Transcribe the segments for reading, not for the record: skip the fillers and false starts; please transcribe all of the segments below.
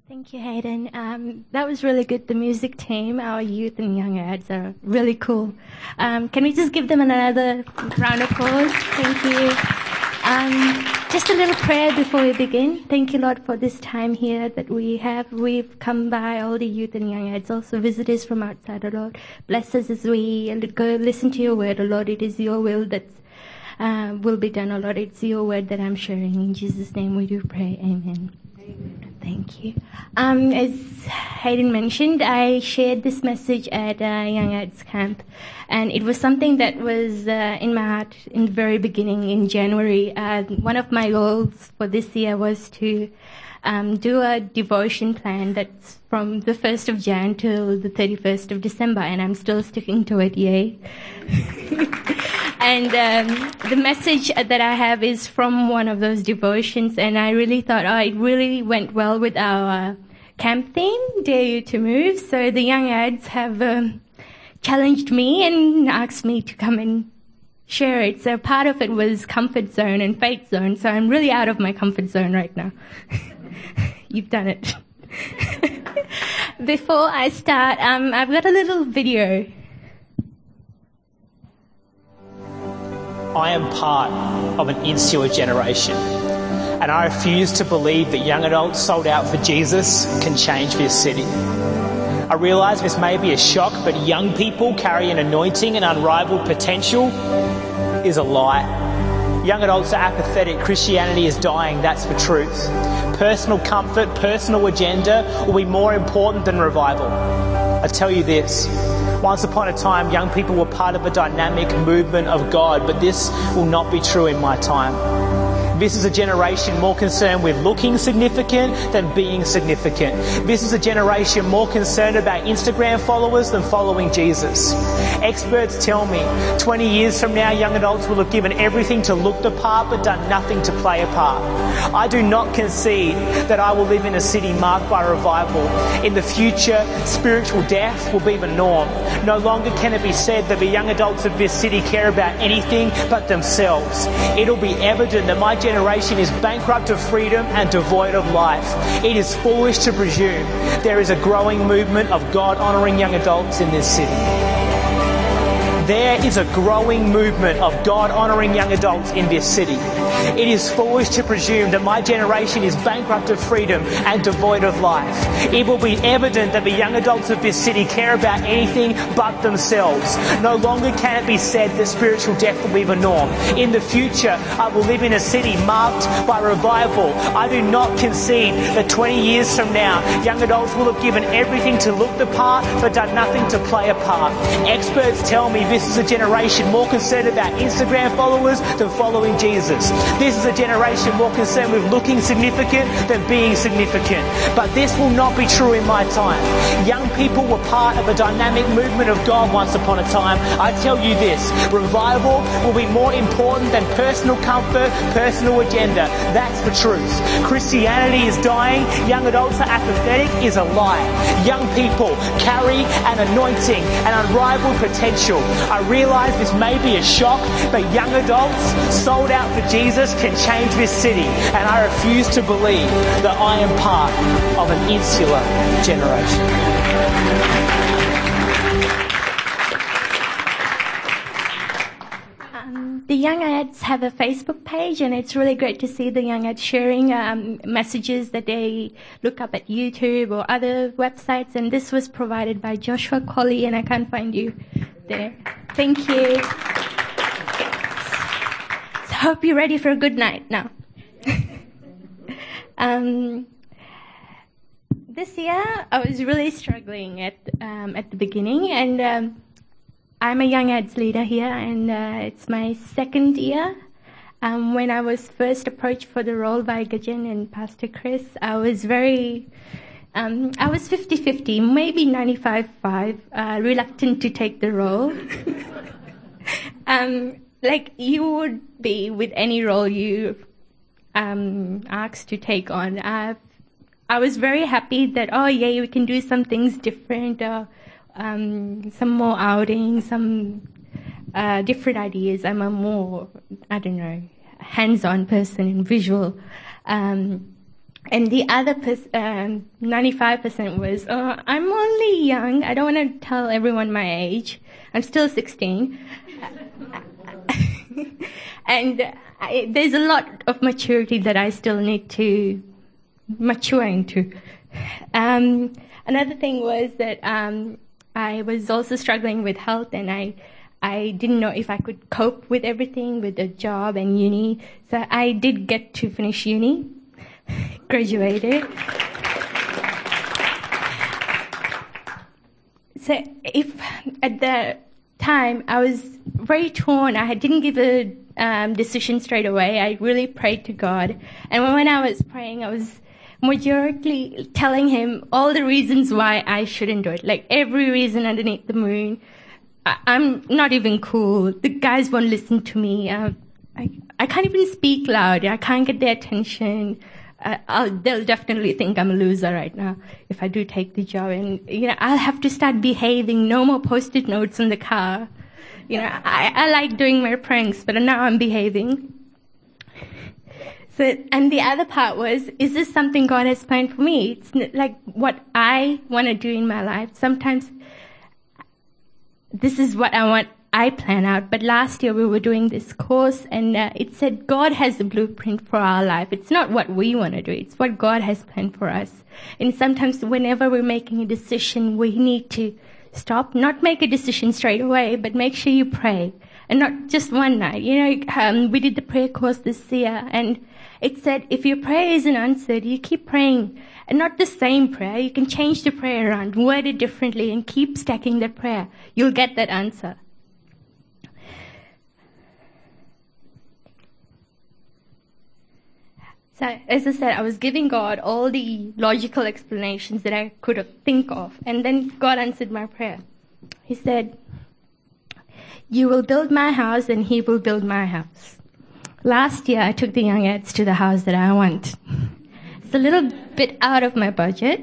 Thank you, Hayden. That was really good. The music team, our youth and young ads are really cool. Can we just give them another round of applause? Thank you. Just a little prayer before we begin. Thank you, Lord, for this time here that we have. We've come by, all the youth and young ads, also visitors from outside, oh Lord. Bless us as we go listen to your word, oh Lord. It is your will that will be done, oh Lord. It's your word that I'm sharing. In Jesus' name we do pray. Amen. Thank you. As Hayden mentioned, I shared this message at Young Ads Camp, and it was something that was in my heart in the very beginning in January. One of my goals for this year was to do a devotion plan that's from the 1st of Jan till the 31st of December, and I'm still sticking to it, yay. And the message that I have is from one of those devotions, and I really thought, it really went well with our camp theme, Dare You to Move. So the young ads have challenged me and asked me to come and share it. So part of it was comfort zone and faith zone, so I'm really out of my comfort zone right now. You've done it. Before I start, I've got a little video. I am part of an insular generation, and I refuse to believe that young adults sold out for Jesus can change this city. I realise this may be a shock, but young people carry an anointing and unrivaled potential is a lie. Young adults are apathetic. Christianity is dying, that's the truth. Personal comfort, personal agenda will be more important than revival. I tell you this. Once upon a time, young people were part of a dynamic movement of God, but this will not be true in my time. This is a generation more concerned with looking significant than being significant. This is a generation more concerned about Instagram followers than following Jesus. Experts tell me 20 years from now, young adults will have given everything to look the part but done nothing to play a part. I do not concede that I will live in a city marked by revival. In the future, spiritual death will be the norm. No longer can it be said that the young adults of this city care about anything but themselves. It'll be evident that my generation is bankrupt of freedom and devoid of life. It is foolish to presume there is a growing movement of God-honouring young adults in this city. There is a growing movement of God-honouring young adults in this city. It is foolish to presume that my generation is bankrupt of freedom and devoid of life. It will be evident that the young adults of this city care about anything but themselves. No longer can it be said that spiritual death will be the norm. In the future, I will live in a city marked by revival. I do not concede that 20 years from now, young adults will have given everything to look the part but done nothing to play a part. Experts tell me this is a generation more concerned about Instagram followers than following Jesus. This is a generation more concerned with looking significant than being significant. But this will not be true in my time. Young people were part of a dynamic movement of God once upon a time. I tell you this, revival will be more important than personal comfort, personal agenda. That's the truth. Christianity is dying. Young adults are apathetic is a lie. Young people carry an anointing, an unrivaled potential. I realise this may be a shock, but young adults sold out for Jesus can change this city, and I refuse to believe that I am part of an insular generation. The Young Ads have a Facebook page, and it's really great to see the Young Ads sharing messages that they look up at YouTube or other websites, and this was provided by Joshua Colley, and I can't find you there. Thank you. So I hope you're ready for a good night now. This year, I was really struggling at the beginning, and I'm a Young Ads leader here, and it's my second year. When I was first approached for the role by Gajen and Pastor Chris, I was very, I was 50-50, maybe 95-5, reluctant to take the role. Like you would be with any role you asked to take on. I was very happy that, we can do some things different, some more outings, some different ideas. I'm a more, hands-on person and visual. And the other 95% was, I'm only young. I don't want to tell everyone my age. I'm still 16. And there's a lot of maturity that I still need to mature into. Another thing was that I was also struggling with health, and I didn't know if I could cope with everything, with the job and uni. So I did get to finish uni, graduated. So if at the time I was very torn, I didn't give a decision straight away. I really prayed to God. And when I was praying, I was majorly telling him all the reasons why I shouldn't do it. Like every reason underneath the moon. I'm not even cool. The guys won't listen to me. I can't even speak loud. I can't get their attention. They'll definitely think I'm a loser right now if I do take the job. And, I'll have to start behaving. No more Post-it notes in the car. I like doing my pranks, but now I'm behaving. So, and the other part was, is this something God has planned for me? It's like what I want to do in my life. Sometimes this is what I plan out. But last year we were doing this course, and it said God has a blueprint for our life. It's not what we want to do. It's what God has planned for us. And sometimes whenever we're making a decision, we need to stop, not make a decision straight away, but make sure you pray. And not just one night. We did the prayer course this year, and it said if your prayer isn't answered, you keep praying. And not the same prayer. You can change the prayer around, word it differently, and keep stacking the prayer. You'll get that answer. So, as I said, I was giving God all the logical explanations that I could think of. And then God answered my prayer. He said, you will build my house and he will build my house. Last year, I took the young ads to the house that I want. It's a little bit out of my budget.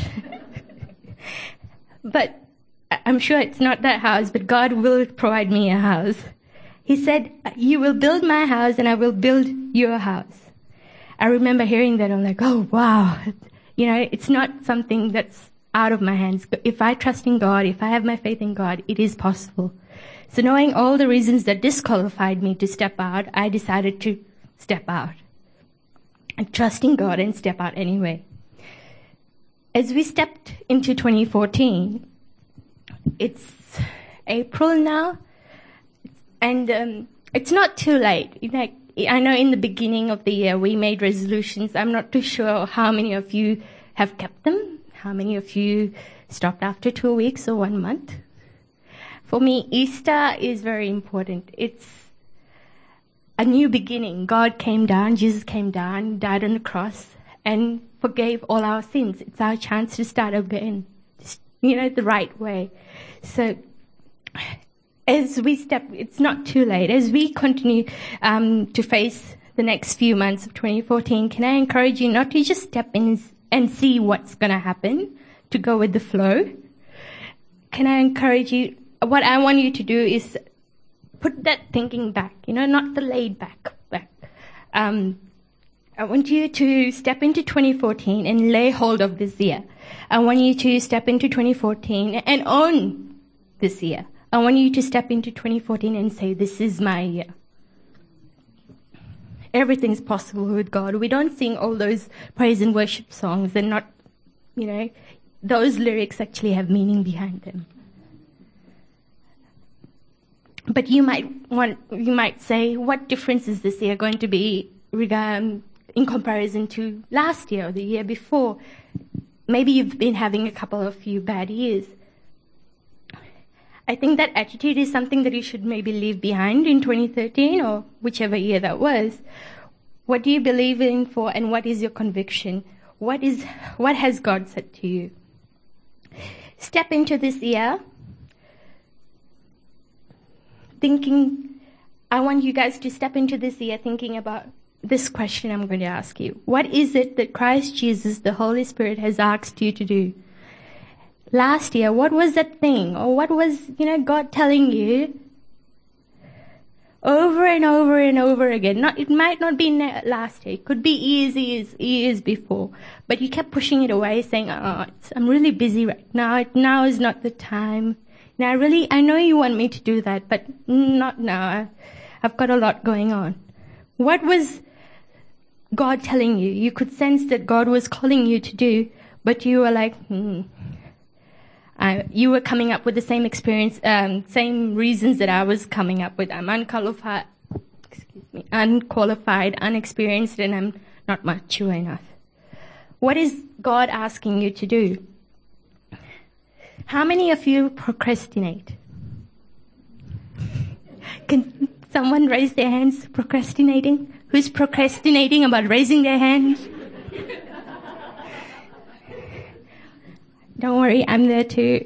But I'm sure it's not that house, but God will provide me a house. He said, you will build my house and I will build your house. I remember hearing that. I'm like, oh, wow. It's not something that's out of my hands. If I trust in God, if I have my faith in God, it is possible. So knowing all the reasons that disqualified me to step out, I decided to step out. And trust in God and step out anyway. As we stepped into 2014, it's April now, and it's not too late. I know in the beginning of the year we made resolutions. I'm not too sure how many of you have kept them, how many of you stopped after 2 weeks or 1 month. For me, Easter is very important. It's a new beginning. God came down, Jesus came down, died on the cross, and forgave all our sins. It's our chance to start again, the right way. So as we step, it's not too late. As we continue to face the next few months of 2014, can I encourage you not to just step in and see what's going to happen, to go with the flow? Can I encourage you, what I want you to do is put that thinking back, not the laid back. I want you to step into 2014 and lay hold of this year. I want you to step into 2014 and own this year. I want you to step into 2014 and say, this is my year. Everything's possible with God. We don't sing all those praise and worship songs and not, those lyrics actually have meaning behind them. But you might say, what difference is this year going to be in comparison to last year or the year before? Maybe you've been having a couple of few bad years. I think that attitude is something that you should maybe leave behind in 2013 or whichever year that was. What do you believe in for, and what is your conviction? What has God said to you? Step into this year thinking, I want you guys to step into this year thinking about this question I'm going to ask you. What is it that Christ Jesus, the Holy Spirit, has asked you to do? Last year, what was that thing? Or what was, God telling you? over and over and over again. It might not be last year. It could be years before. But you kept pushing it away, saying, I'm really busy right now. Now is not the time. Now, I know you want me to do that, but not now. I've got a lot going on. What was God telling you? You could sense that God was calling you to do, but you were like, you were coming up with the same experience, same reasons that I was coming up with. I'm unqualified, unexperienced, and I'm not mature enough. What is God asking you to do? How many of you procrastinate? Can someone raise their hands procrastinating? Who's procrastinating about raising their hands? Don't worry, I'm there too.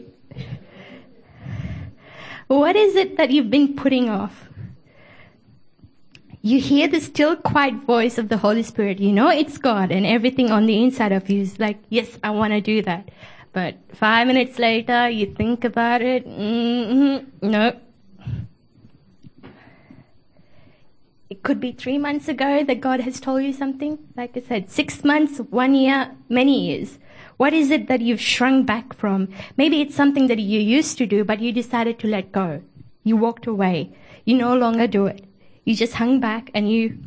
What is it that you've been putting off? You hear the still, quiet voice of the Holy Spirit. You know it's God, and everything on the inside of you is like, yes, I want to do that. But 5 minutes later, you think about it. No. It could be 3 months ago that God has told you something. Like I said, 6 months, 1 year, many years. What is it that you've shrunk back from? Maybe it's something that you used to do, but you decided to let go. You walked away. You no longer do it. You just hung back and you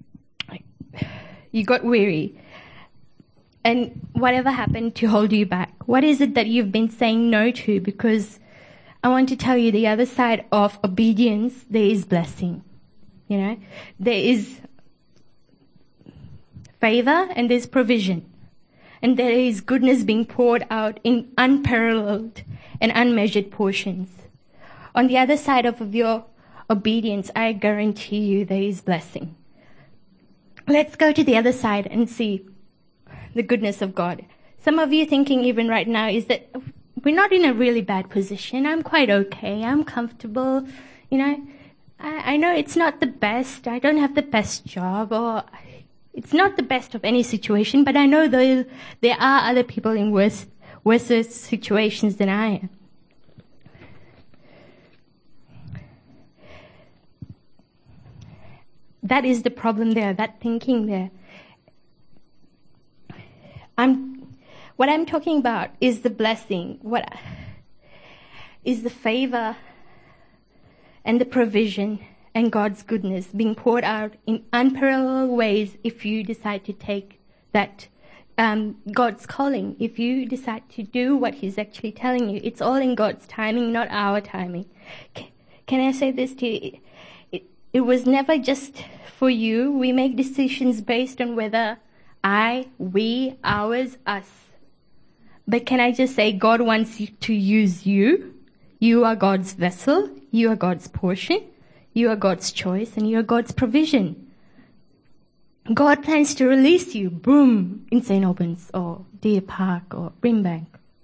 got weary. And whatever happened to hold you back? What is it that you've been saying no to? Because I want to tell you, the other side of obedience, there is blessing. You know, there is favor and there's provision. And there is goodness being poured out in unparalleled and unmeasured portions. On the other side of your obedience, I guarantee you there is blessing. Let's go to the other side and see the goodness of God. Some of you thinking even right now is that we're not in a really bad position. I'm quite okay. I'm comfortable. You know, I know it's not the best. I don't have the best job, or it's not the best of any situation, but I know there are other people in worse situations than I am. That is the problem there, that thinking there. What I'm talking about is the blessing, what is the favor and the provision and God's goodness being poured out in unparalleled ways if you decide to take that God's calling. If you decide to do what He's actually telling you, it's all in God's timing, not our timing. Can I say this to you? It was never just for you. We make decisions based on whether we, ours, us. But can I just say, God wants you to use you. You are God's vessel. You are God's portion. You are God's choice, and you are God's provision. God plans to release you, boom, in St. Albans or Deer Park or Brimbank.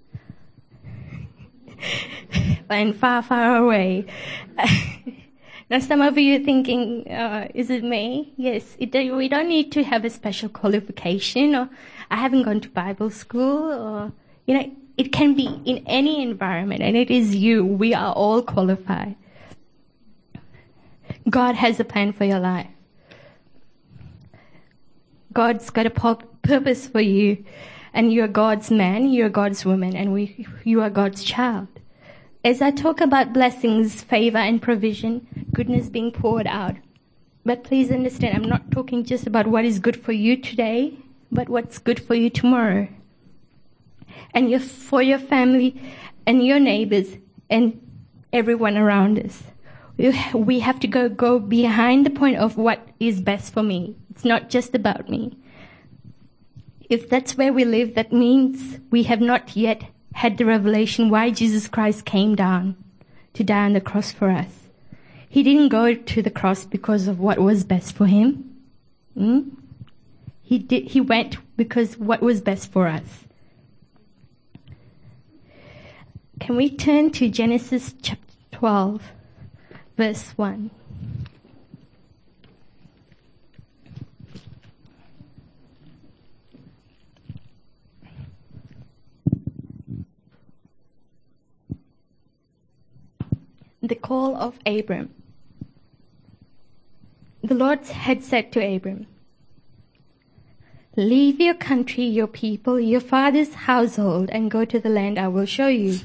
And far, far away. Now some of you are thinking, is it me? Yes, we don't need to have a special qualification, or I haven't gone to Bible school, or, it can be in any environment, and it is you. We are all qualified. God has a plan for your life. God's got a purpose for you, and you're God's man, you're God's woman, and you are God's child. As I talk about blessings, favor and provision, goodness being poured out, but please understand, I'm not talking just about what is good for you today, but what's good for you tomorrow. And for your family and your neighbors and everyone around us. We have to go behind the point of what is best for me. It's not just about me. If that's where we live, that means we have not yet had the revelation why Jesus Christ came down to die on the cross for us. He didn't go to the cross because of what was best for him. He went because what was best for us. Can we turn to Genesis chapter 12, verse 1? The call of Abram. the Lord had said to Abram, "Leave your country, your people, your father's household, and go to the land I will show you.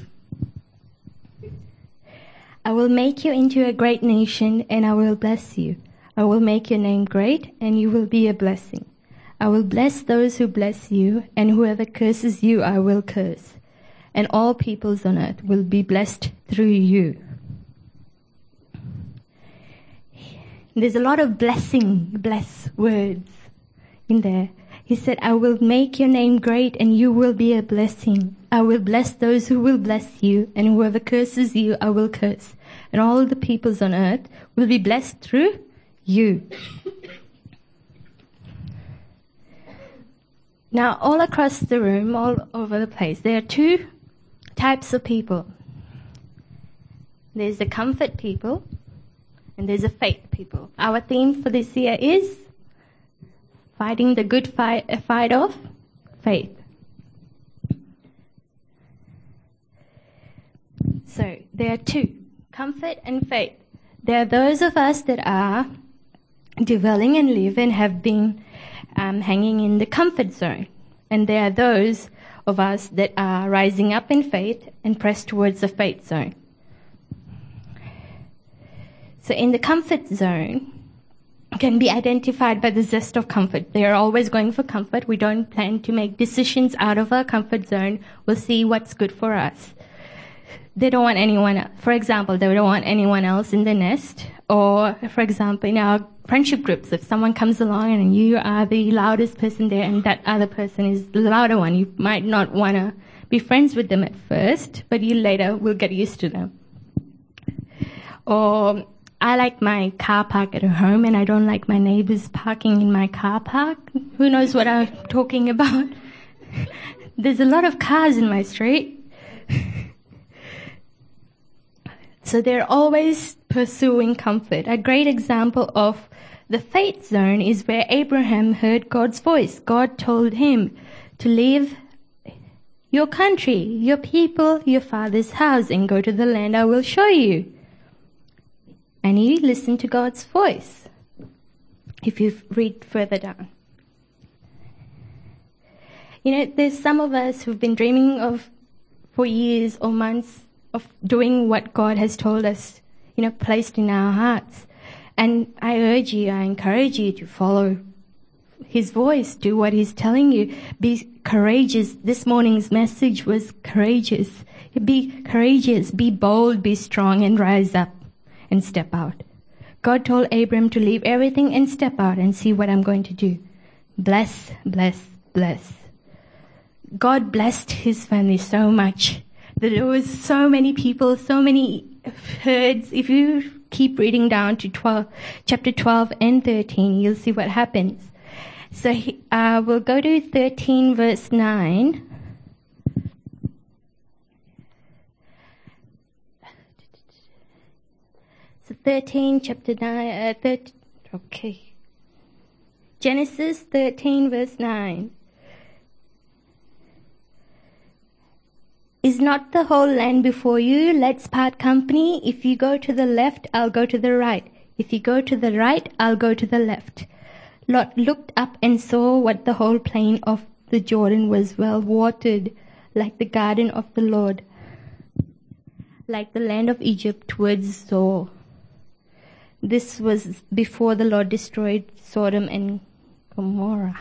I will make you into a great nation, and I will bless you. I will make your name great, and you will be a blessing. I will bless those who bless you, and whoever curses you I will curse. And all peoples on earth will be blessed through you." There's a lot of bless words in there. He said, "I will make your name great and you will be a blessing. I will bless those who will bless you, and whoever curses you I will curse. And all the peoples on earth will be blessed through you." Now, all across the room, all over the place, there are two types of people. There's the comfort people, and there's the faith people. Our theme for this year is fighting the good fight of faith. So, there are two, comfort and faith. There are those of us that are dwelling and live and have been hanging in the comfort zone. And there are those of us that are rising up in faith and press towards the faith zone. So in the comfort zone can be identified by the zest of comfort. They are always going for comfort. We don't plan to make decisions out of our comfort zone. We'll see what's good for us. They don't want anyone else. For example, they don't want anyone else in the nest. Or, for example, in our friendship groups, if someone comes along and you are the loudest person there and that other person is the louder one, you might not want to be friends with them at first, but you later will get used to them. Or, I like my car park at home and I don't like my neighbors parking in my car park. Who knows what I'm talking about? There's a lot of cars in my street. So they're always pursuing comfort. A great example of the faith zone is where Abraham heard God's voice. God told him to leave your country, your people, your father's house, and go to the land I will show you. And he listened to God's voice. If you read further down. You know, there's some of us who've been dreaming of, for years or months, of doing what God has told us, you know, placed in our hearts. And I encourage you to follow His voice, do what He's telling you. Be courageous. This morning's message was courageous. Be courageous, be bold, be strong, and rise up and step out. God told Abram to leave everything and step out and see what I'm going to do. Bless, bless, bless. God blessed his family so much. There was so many people, so many herds. If you keep reading down to chapter 12 and 13, you'll see what happens. So we'll go to 13 verse 9. So 13, chapter 9, okay. Genesis 13 verse 9. Is not the whole land before you? Let's part company. If you go to the left, I'll go to the right. If you go to the right, I'll go to the left. Lot looked up and saw what the whole plain of the Jordan was well watered, like the garden of the Lord, like the land of Egypt towards Zoar. This was before the Lord destroyed Sodom and Gomorrah.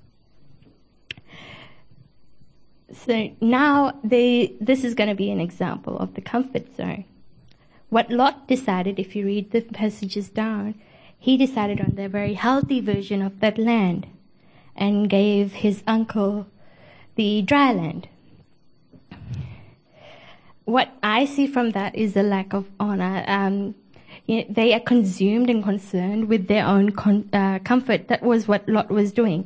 So now this is going to be an example of the comfort zone. What Lot decided, if you read the passages down, he decided on the very healthy version of that land and gave his uncle the dry land. What I see from that is a lack of honor. They are consumed and concerned with their own comfort. That was what Lot was doing.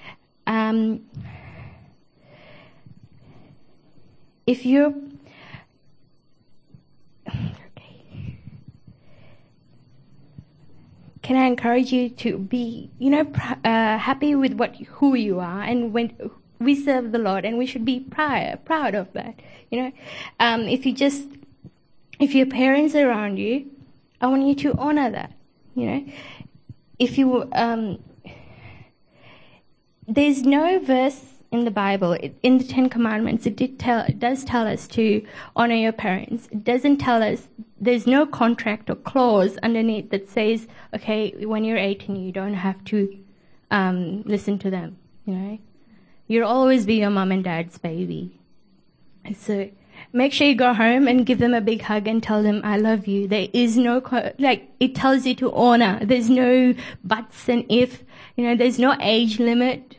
If you're can I encourage you to be, happy with who you are, and when we serve the Lord, and we should be proud of that. If your parents are around you, I want you to honor that. if you, there's no verse in the Bible, in the Ten Commandments, it does tell us to honor your parents. It doesn't tell us, there's no contract or clause underneath that says, okay, when you're 18, you don't have to listen to them, you know. You'll always be your mom and dad's baby. So make sure you go home and give them a big hug and tell them, I love you. There is no, it tells you to honor. There's no buts and if, you know, there's no age limit.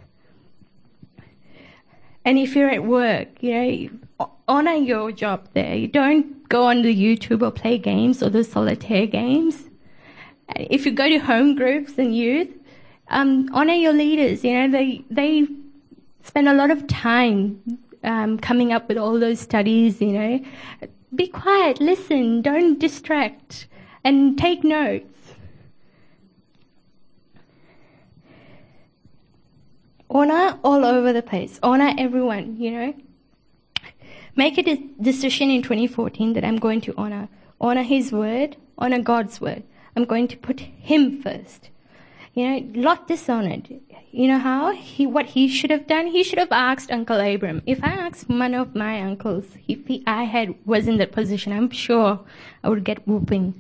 And if you're at work, you know, honor your job there. You don't go on the YouTube or play games or the solitaire games. If you go to home groups and youth, honor your leaders. You know, they spend a lot of time coming up with all those studies, you know. Be quiet, listen, don't distract, and take notes. Honor all over the place. Honor everyone, you know. Make a decision in 2014 that I'm going to honor. Honor His word, honor God's word. I'm going to put Him first. You know, Lot dishonored. You know how? What he should have done? He should have asked Uncle Abram. If I asked one of my uncles, if I was in that position, I'm sure I would get whooping.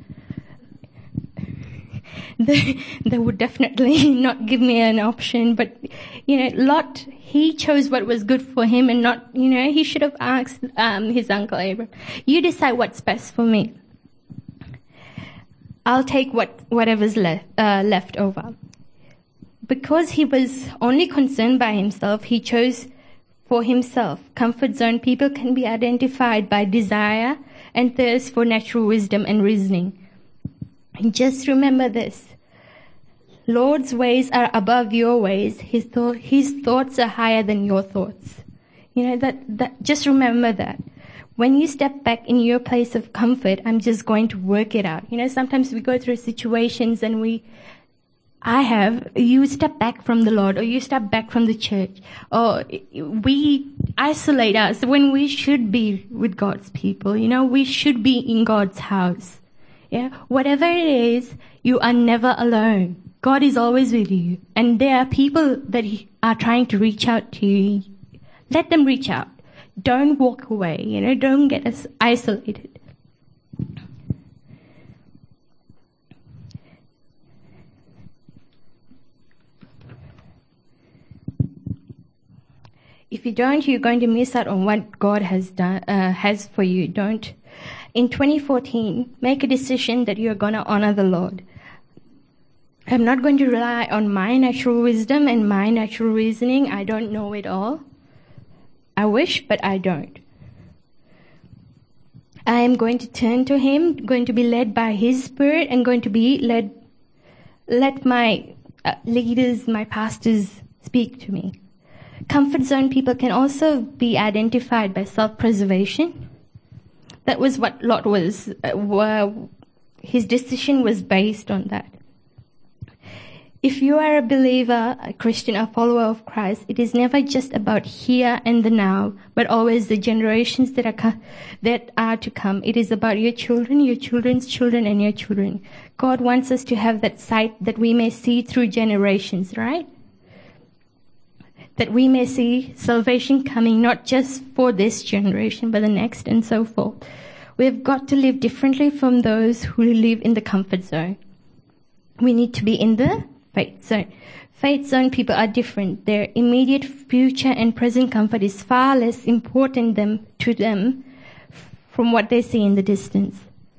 They would definitely not give me an option. But, you know, Lot, he chose what was good for him and not, you know, he should have asked his Uncle Abram, you decide what's best for me. I'll take whatever's left over. Because he was only concerned by himself, he chose for himself. Comfort zone people can be identified by desire and thirst for natural wisdom and reasoning. And just remember this. Lord's ways are above your ways. His thoughts are higher than your thoughts. You know, that just remember that. When you step back in your place of comfort, I'm just going to work it out. You know, sometimes we go through situations and you step back from the Lord, or you step back from the church, or we isolate us when we should be with God's people. You know, we should be in God's house. Yeah, whatever it is, you are never alone. God is always with you. And there are people that are trying to reach out to you. Let them reach out. Don't walk away, you know, don't get us isolated. If you don't, you're going to miss out on what God has for you. Don't. In 2014, make a decision that you're going to honor the Lord. I'm not going to rely on my natural wisdom and my natural reasoning. I don't know it all. I wish, but I don't. I am going to turn to Him, going to be led by His Spirit, and going to be let my leaders, my pastors speak to me. Comfort zone people can also be identified by self-preservation. That was what Lot was. His decision was based on that. If you are a believer, a Christian, a follower of Christ, it is never just about here and the now, but always the generations that are to come. It is about your children, your children's children, and your children. God wants us to have that sight that we may see through generations, right? That we may see salvation coming not just for this generation, but the next and so forth. We have got to live differently from those who live in the comfort zone. We need to be in the faith zone. Faith zone people are different. Their immediate future and present comfort is far less important to them from what they see in the distance.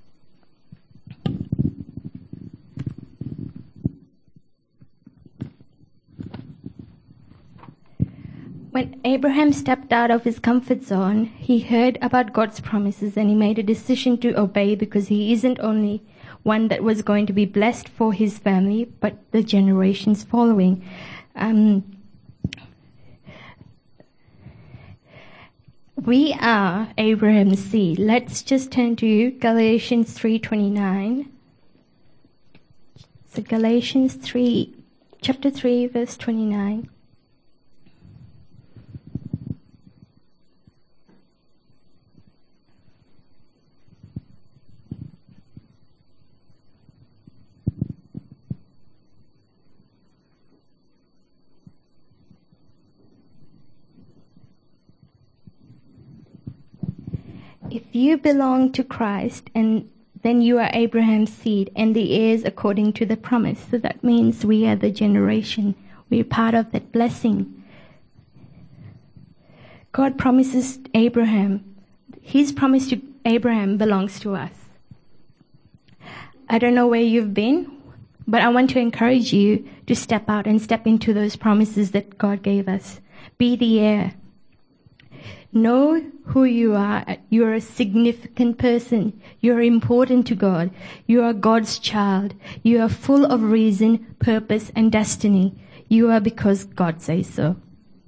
When Abraham stepped out of his comfort zone, he heard about God's promises and he made a decision to obey, because he isn't only one that was going to be blessed for his family, but the generations following. We are Abraham's seed. Let's just turn to Galatians 3:29. So Galatians 3, chapter 3, verse 29. If you belong to Christ, and then you are Abraham's seed and the heirs according to the promise. So that means we are the generation. We're part of that blessing. God promises Abraham. His promise to Abraham belongs to us. I don't know where you've been, but I want to encourage you to step out and step into those promises that God gave us. Be the heir. Know who you are. You're a significant person. You're important to God. You are God's child. You are full of reason, purpose, and destiny. You are because God says so.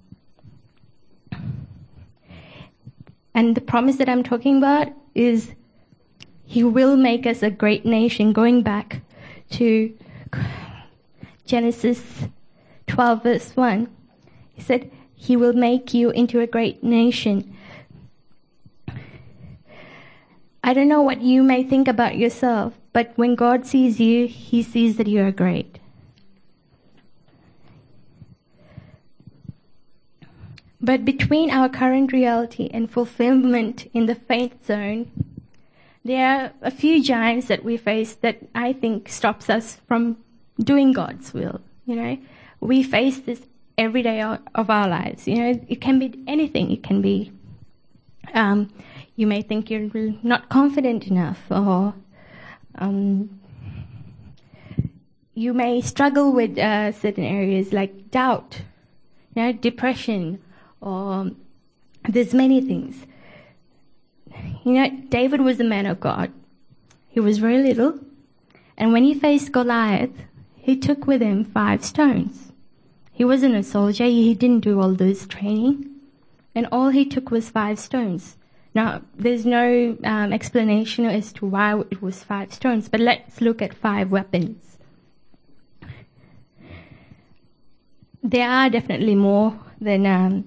And the promise that I'm talking about is He will make us a great nation. Going back to Genesis 12 verse 1. He said, He will make you into a great nation. I don't know what you may think about yourself, but when God sees you, He sees that you are great. But between our current reality and fulfillment in the faith zone, there are a few giants that we face that I think stops us from doing God's will. We face this every day of our lives. It can be anything. It can be, you may think you're not confident enough, or you may struggle with certain areas like doubt, depression, or there's many things. David was a man of God. He was very little, and when he faced Goliath, he took with him 5 stones. He wasn't a soldier. He didn't do all this training. And all he took was 5 stones. Now, there's no explanation as to why it was 5 stones, but let's look at 5 weapons. There are definitely more than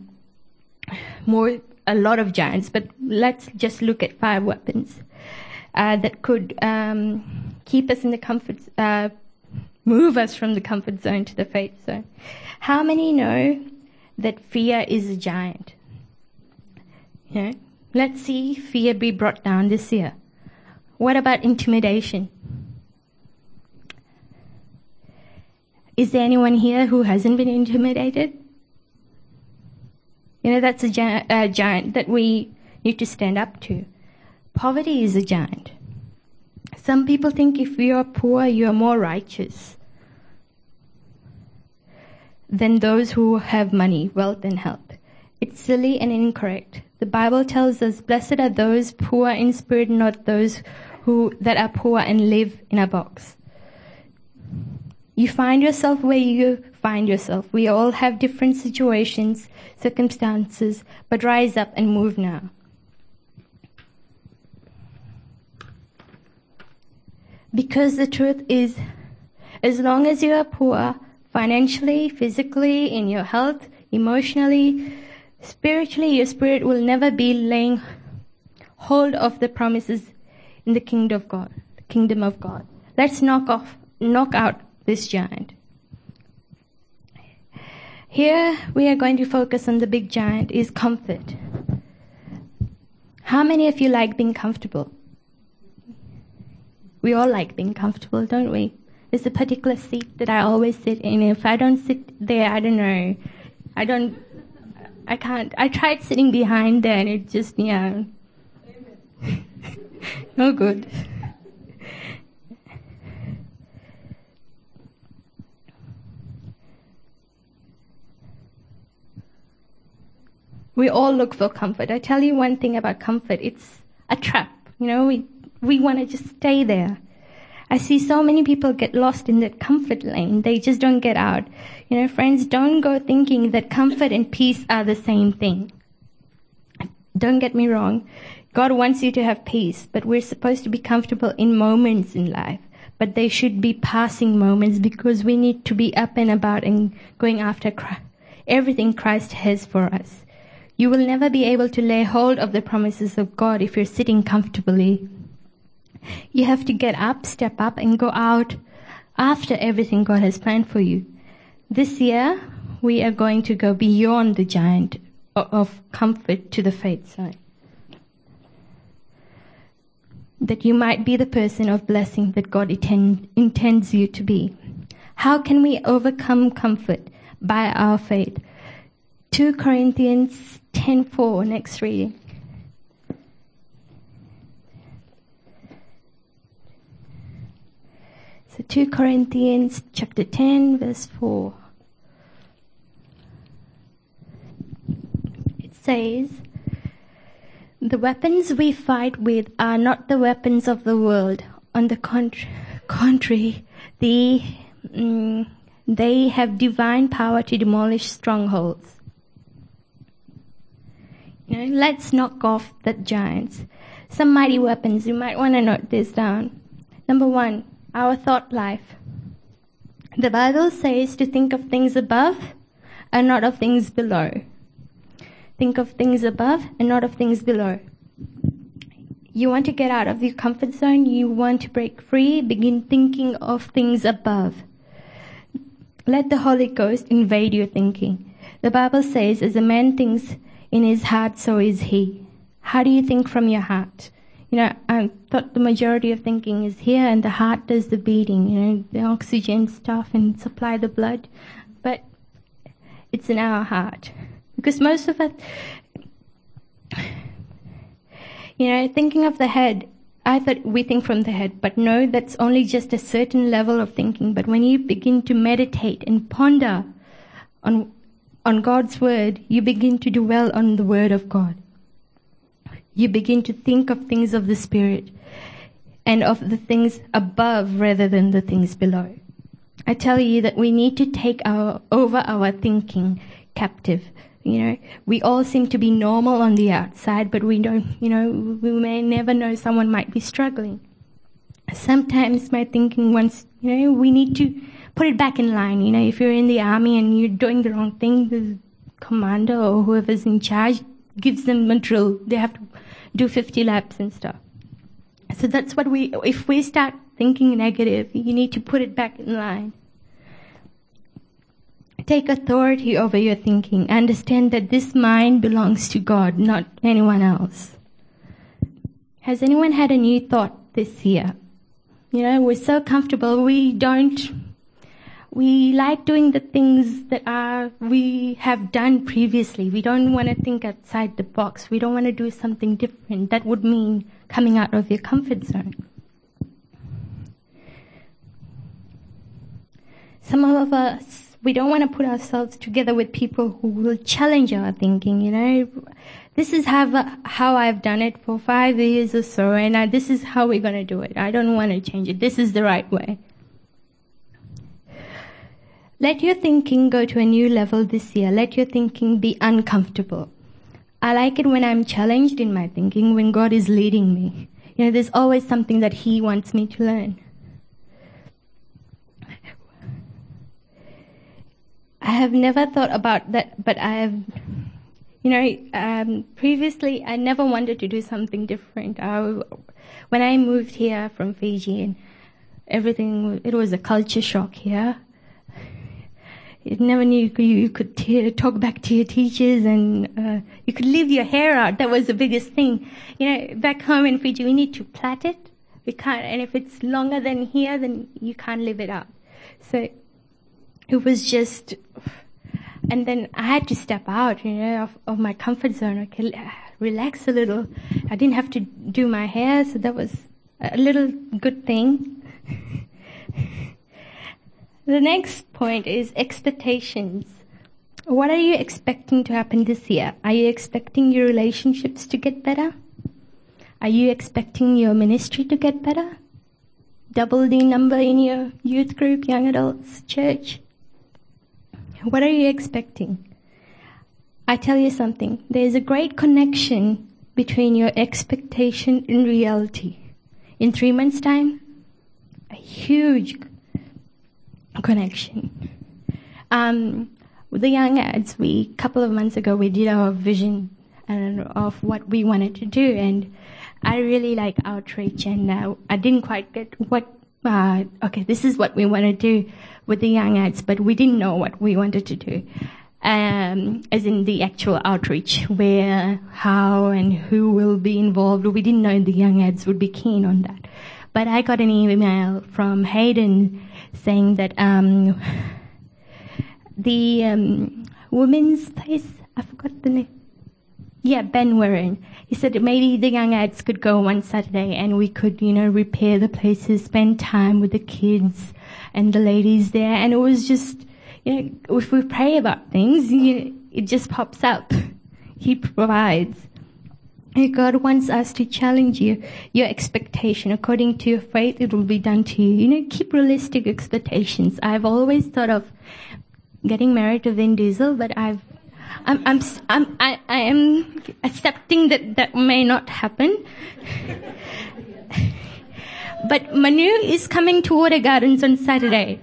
a lot of giants, but let's just look at 5 weapons that could keep us in the comfort, move us from the comfort zone to the faith zone. How many know that fear is a giant? Let's see fear be brought down this year. What about intimidation? Is there anyone here who hasn't been intimidated? That's a giant that we need to stand up to. Poverty is a giant. Some people think if you are poor, you are more righteous than those who have money, wealth, and health. It's silly and incorrect. The Bible tells us, blessed are those poor in spirit, not those that are poor and live in a box. You find yourself where you find yourself. We all have different situations, circumstances, but rise up and move now. Because the truth is, as long as you are poor, financially, physically, in your health, emotionally, spiritually, your spirit will never be laying hold of the promises in the kingdom of God. Let's knock out this giant. Here we are going to focus on the big giant is comfort. How many of you like being comfortable? We all like being comfortable, don't we? There's a particular seat that I always sit in. If I don't sit there, I don't know. I can't. I tried sitting behind there and it just, no good. We all look for comfort. I tell you one thing about comfort. It's a trap. We want to just stay there. I see so many people get lost in that comfort lane. They just don't get out. Friends, don't go thinking that comfort and peace are the same thing. Don't get me wrong. God wants you to have peace, but we're supposed to be comfortable in moments in life. But they should be passing moments because we need to be up and about and going after everything Christ has for us. You will never be able to lay hold of the promises of God if you're sitting comfortably. You have to get up, step up, and go out after everything God has planned for you. This year, we are going to go beyond the giant of comfort to the faith side. that you might be the person of blessing that God intends you to be. How can we overcome comfort? By our faith. 2 Corinthians 10:4, next reading. So 2 Corinthians chapter 10, verse 4. It says, "The weapons we fight with are not the weapons of the world. On the contrary, they have divine power to demolish strongholds." Let's knock off the giants. Some mighty weapons. You might want to note this down. Number 1, our thought life. The Bible says to think of things above and not of things below. Think of things above and not of things below. You want to get out of your comfort zone. You want to break free. Begin thinking of things above. Let the Holy Ghost invade your thinking. The Bible says, as a man thinks in his heart, so is he. How do you think from your heart? I thought the majority of thinking is here, and the heart does the beating, the oxygen stuff and supply the blood. But it's in our heart. Because most of us, thinking of the head, I thought we think from the head, but no, that's only just a certain level of thinking. But when you begin to meditate and ponder on God's word, you begin to dwell on the word of God. You begin to think of things of the Spirit and of the things above rather than the things below. I tell you that we need to take over our thinking captive. We all seem to be normal on the outside, but we don't, we may never know someone might be struggling. Sometimes my thinking we need to put it back in line. If you're in the army and you're doing the wrong thing, the commander or whoever's in charge gives them a drill. They have to do 50 laps and stuff. So that's what if we start thinking negative, you need to put it back in line. Take authority over your thinking. Understand that this mind belongs to God, not anyone else. Has anyone had a new thought this year? We're so comfortable. We like doing the things that we have done previously. We don't want to think outside the box. We don't want to do something different. That would mean coming out of your comfort zone. Some of us, we don't want to put ourselves together with people who will challenge our thinking, This is how I've done it for 5 years or so, and this is how we're going to do it. I don't want to change it. This is the right way. Let your thinking go to a new level this year. Let your thinking be uncomfortable. I like it when I'm challenged in my thinking, when God is leading me. There's always something that He wants me to learn. I have never thought about that, but I have, previously I never wanted to do something different. When I moved here from Fiji and it was a culture shock here. You never knew you could talk back to your teachers and you could leave your hair out. That was the biggest thing. Back home in Fiji, we need to plait it. We can't, and if it's longer than here, then you can't leave it out. So it was just, and then I had to step out, of my comfort zone. Okay, relax a little. I didn't have to do my hair, so that was a little good thing. The next point is expectations. What are you expecting to happen this year? Are you expecting your relationships to get better? Are you expecting your ministry to get better? Double the number in your youth group, young adults, church? What are you expecting? I tell you something. There's a great connection between your expectation and reality. In 3 months' time, a huge connection. With the young ads, a couple of months ago, we did our vision of what we wanted to do, and I really like outreach, and I didn't quite get this is what we want to do with the young ads, but we didn't know what we wanted to do. as in the actual outreach, where, how, and who will be involved. We didn't know the young ads would be keen on that. But I got an email from Hayden saying that the women's place, I forgot the name. Yeah, Ben Warren. He said maybe the young ads could go one Saturday and we could, repair the places, spend time with the kids and the ladies there. And it was just, if we pray about things, it just pops up. He provides. And God wants us to challenge your expectation. According to your faith, it will be done to you. Keep realistic expectations. I've always thought of getting married to Vin Diesel, but I am accepting that may not happen. But Manu is coming to Water Gardens on Saturday.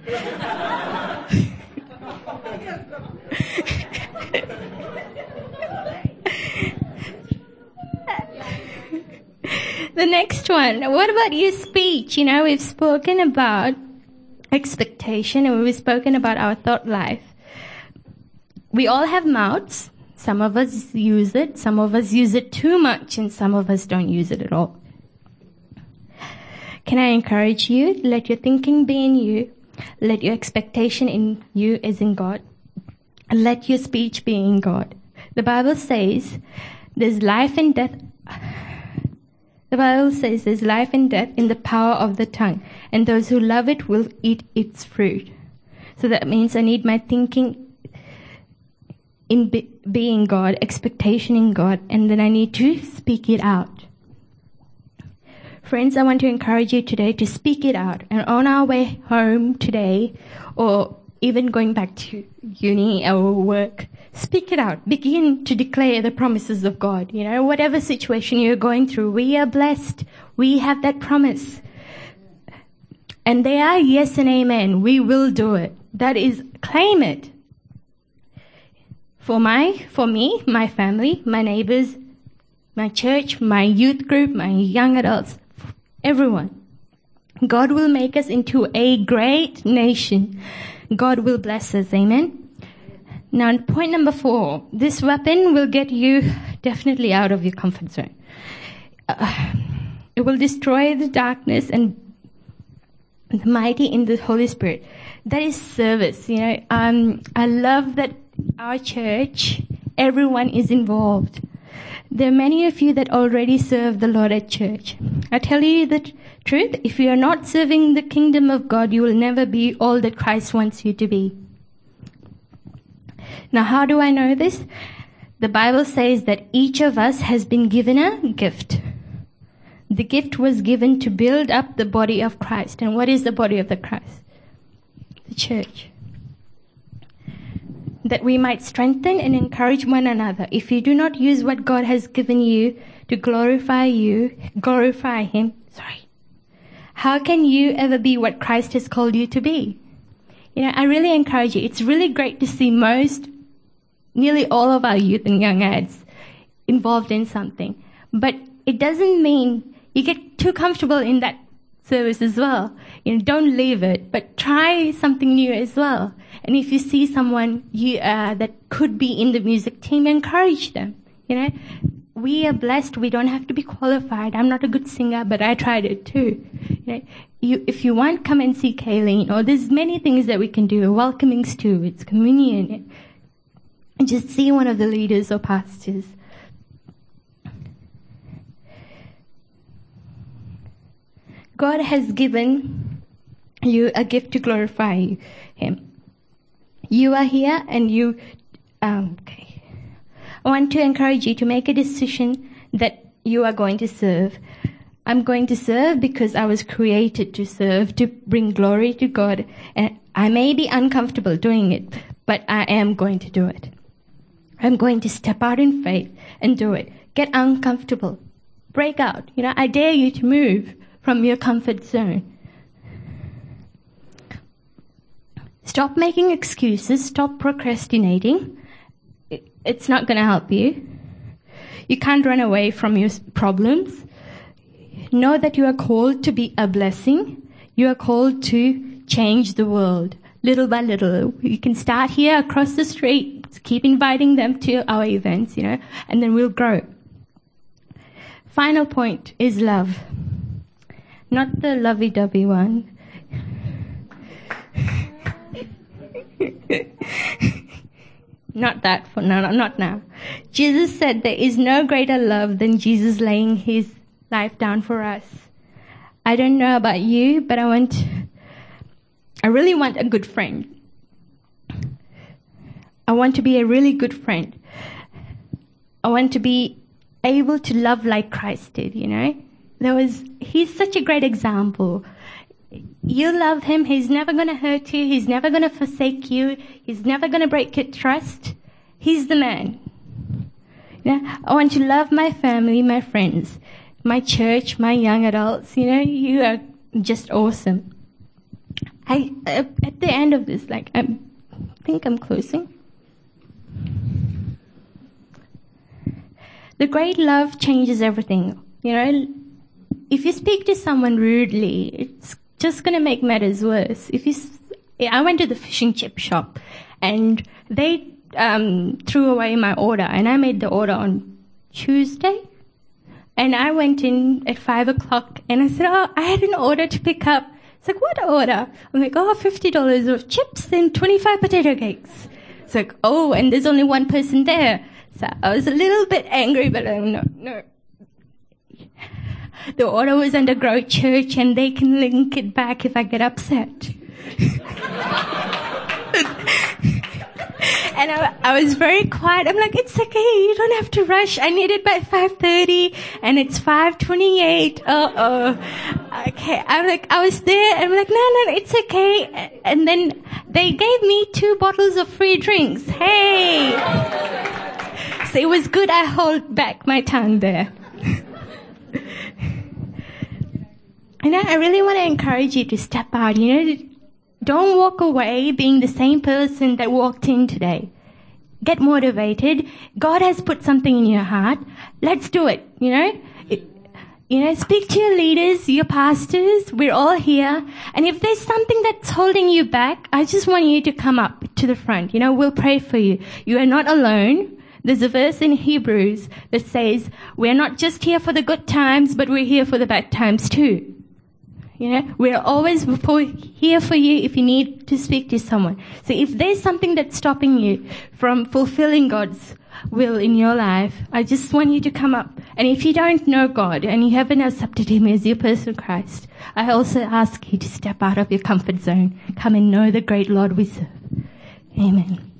The next one. What about your speech? We've spoken about expectation and we've spoken about our thought life. We all have mouths. Some of us use it. Some of us use it too much and some of us don't use it at all. Can I encourage you? Let your thinking be in you. Let your expectation in you as in God. And let your speech be in God. The Bible says there's life and death. The Bible says there's life and death in the power of the tongue, and those who love it will eat its fruit. So that means I need my thinking in being God, expectation in God, and then I need to speak it out. Friends, I want to encourage you today to speak it out. And on our way home today, or even going back to uni or work, speak it out. Begin to declare the promises of God. Whatever situation you're going through, we are blessed. We have that promise. And they are yes and amen. We will do it. That is, claim it. For me, my family, my neighbors, my church, my youth group, my young adults, everyone. God will make us into a great nation. God will bless us. Amen. Now, point number 4. This weapon will get you definitely out of your comfort zone. It will destroy the darkness and the mighty in the Holy Spirit. That is service. I love that our church, everyone is involved. There are many of you that already serve the Lord at church. I tell you the truth, if you are not serving the kingdom of God, you will never be all that Christ wants you to be. Now, how do I know this? The Bible says that each of us has been given a gift. The gift was given to build up the body of Christ. And what is the body of the Christ? The church. That we might strengthen and encourage one another. If you do not use what God has given you to glorify Him, how can you ever be what Christ has called you to be? I really encourage you. It's really great to see nearly all of our youth and young ads involved in something. But it doesn't mean you get too comfortable in that service as well. Don't leave it, but try something new as well. And if you see someone that could be in the music team, encourage them. We are blessed. We don't have to be qualified. I'm not a good singer, but I tried it too. If you want, come and see Kayleen. Or there's many things that we can do. Welcoming stew, it's communion. And just see one of the leaders or pastors. God has given you a gift to glorify Him. You are here and okay. I want to encourage you to make a decision that you are going to serve. I'm going to serve because I was created to serve, to bring glory to God. And I may be uncomfortable doing it, but I am going to do it. I'm going to step out in faith and do it. Get uncomfortable. Break out. I dare you to move from your comfort zone. Stop making excuses. Stop procrastinating. It's not going to help you. You can't run away from your problems. Know that you are called to be a blessing. You are called to change the world little by little. You can start here across the street. So keep inviting them to our events, and then we'll grow. Final point is love. Not the lovey-dovey one. Not that for now, not now. Jesus said there is no greater love than Jesus laying his life down for us. I don't know about you, but I really want a good friend. I want to be a really good friend. I want to be able to love like Christ did, He's such a great example. You love him, he's never going to hurt you, he's never going to forsake you, he's never going to break your trust. He's the man. I want to love my family, my friends, my church, my young adults. You are just awesome. At the end of this, I think I'm closing. The great love changes everything. If you speak to someone rudely, it's just going to make matters worse. I went to the fish and chip shop, and they threw away my order, and I made the order on Tuesday. And I went in at 5:00, and I said, I had an order to pick up. It's like, what order? I'm like, $50 of chips and 25 potato cakes. It's like, and there's only one person there. So I was a little bit angry, but no. The order was under Grow Church, and they can link it back if I get upset. And I was very quiet. I'm like, it's okay, you don't have to rush. I need it by 5:30, and it's 5:28. Okay. I was there, and I'm like, no, it's okay. And then they gave me 2 bottles of free drinks. Hey! So it was good I hold back my tongue there. I really want to encourage you to step out. Don't walk away being the same person that walked in today. Get motivated. God has put something in your heart. Let's do it. Speak to your leaders, your pastors. We're all here. And if there's something that's holding you back, I just want you to come up to the front. We'll pray for you. You are not alone. There's a verse in Hebrews that says, we're not just here for the good times, but we're here for the bad times too. We're always here for you if you need to speak to someone. So if there's something that's stopping you from fulfilling God's will in your life, I just want you to come up. And if you don't know God and you haven't accepted him as your personal Christ, I also ask you to step out of your comfort zone. Come and know the great Lord we serve. Amen.